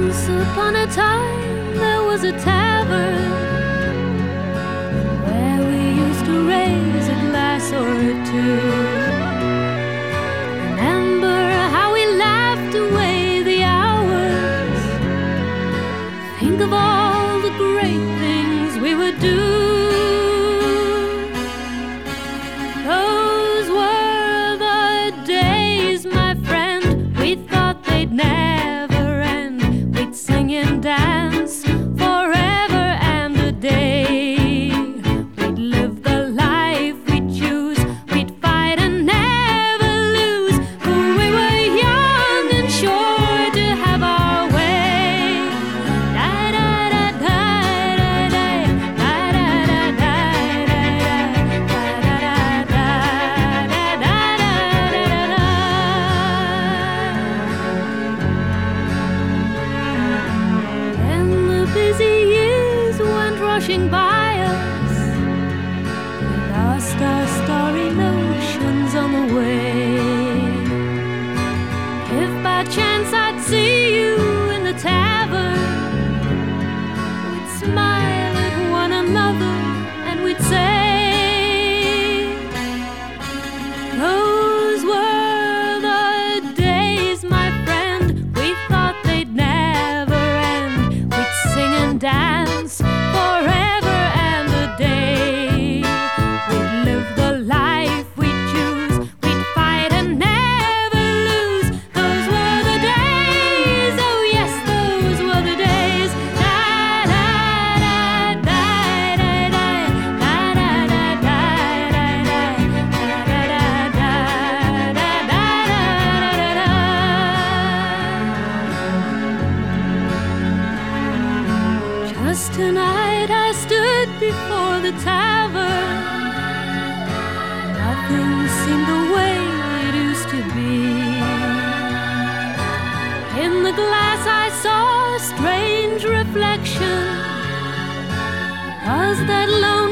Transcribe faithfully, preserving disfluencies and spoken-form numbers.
Once upon a time there was a tavern where we used to raise a glass or two. Remember how we laughed away the hours. Think of all the great things we would do. Those were the days, my friend, we thought they'd never end. We'd sing and dance forever and a day. We'd live the life we'd choose. We'd fight and never lose. For we were young and sure to have our way. Da da da da da da da da da da da da. Then the busy years went rushing by us. We lost our starry notions on the way. If by chance I'd see you in the tavern, we'd smile at one another and we'd say, those were the days, my friend, we thought they'd never end. We'd sing and dance forever and a day. We'd live the life we'd choose. We'd fight and never lose. Those were the days, oh yes, those were the days. Da da da da da da da da da da da da da da. Just tonight I stood before the tavern. Nothing seemed the way it used to be. In the glass I saw a strange reflection. Was that lone